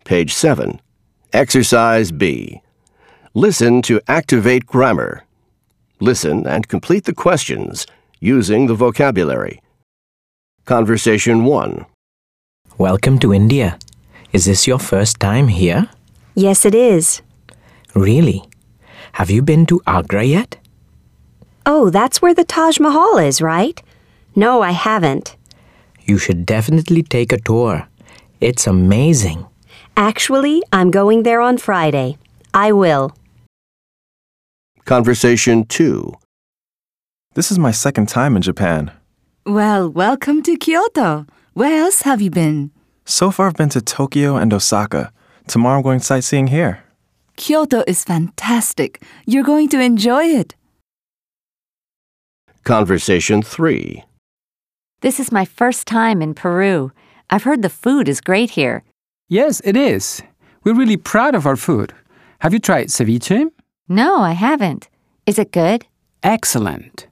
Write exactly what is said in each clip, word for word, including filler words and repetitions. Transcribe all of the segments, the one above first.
Page seven. Exercise B. Listen to activate grammar. Listen and complete the questions using the vocabulary. Conversation one. Welcome to India. Is this your first time here? Yes, it is. Really? Have you been to Agra yet? Oh, that's where the Taj Mahal is, right? No, I haven't. You should definitely take a tour. It's amazing. Actually, I'm going there on Friday. I will. Conversation two. This is my second time in Japan. Well, welcome to Kyoto. Where else have you been? So far I've been to Tokyo and Osaka. Tomorrow I'm going sightseeing here. Kyoto is fantastic. You're going to enjoy it. Conversation three. This is my first time in Peru. I've heard the food is great here. Yes, it is. We're really proud of our food. Have you tried ceviche? No, I haven't. Is it good? Excellent.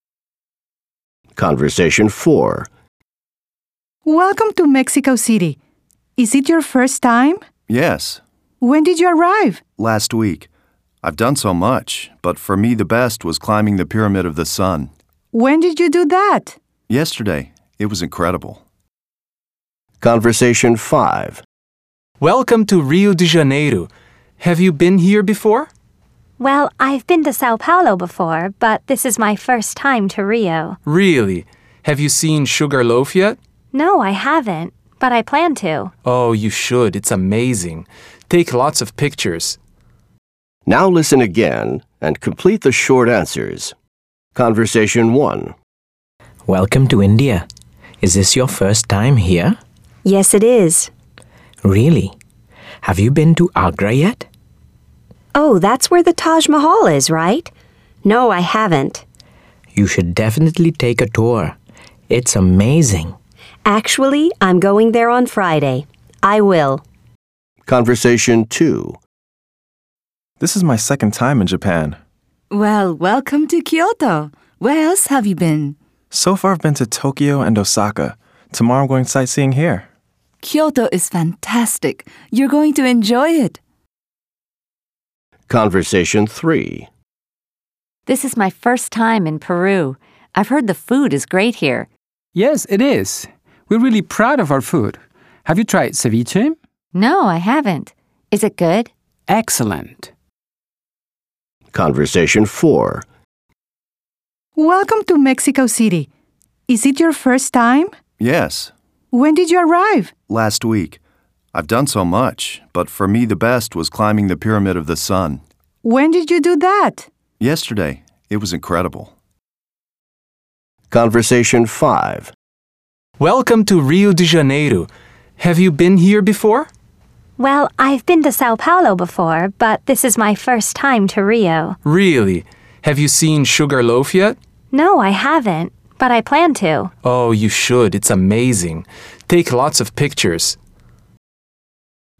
Conversation four. Welcome to Mexico City. Is it your first time? Yes, When did you arrive? last week. I've done so much, but for me the best was climbing the Pyramid of the Sun. When did you do that? Yesterday, it was incredible. Conversation five. Welcome to Rio de Janeiro. Have you been here before? Well, I've been to Sao Paulo before, but this is my first time to Rio. Really? Have you seen Sugarloaf yet? No, I haven't, but I plan to. Oh, you should. It's amazing. Take lots of pictures. Now listen again and complete the short answers. Conversation one. Welcome to India. Is this your first time here? Yes, it is. Really? Have you been to Agra yet? Oh, that's where the Taj Mahal is, right? No, I haven't. You should definitely take a tour. It's amazing. Actually, I'm going there on Friday. I will. Conversation two. This is my second time in Japan. Well, welcome to Kyoto. Where else have you been? So far I've been to Tokyo and Osaka. Tomorrow I'm going sightseeing here. Kyoto is fantastic. You're going to enjoy it. Conversation three. This is my first time in Peru. I've heard the food is great here. Yes, it is. We're really proud of our food. Have you tried ceviche? No, I haven't. Is it good? Excellent. Conversation four. Welcome to Mexico City. Is it your first time? Yes, When did you arrive? last week. I've done so much, but for me the best was climbing the Pyramid of the Sun. When did you do that? Yesterday, it was incredible. Conversation five. Welcome to Rio de Janeiro. Have you been here before? Well, I've been to Sao Paulo before, but this is my first time to Rio. Really? Have you seen Sugarloaf yet? No, I haven't, but I plan to. Oh, you should. It's amazing. Take lots of pictures.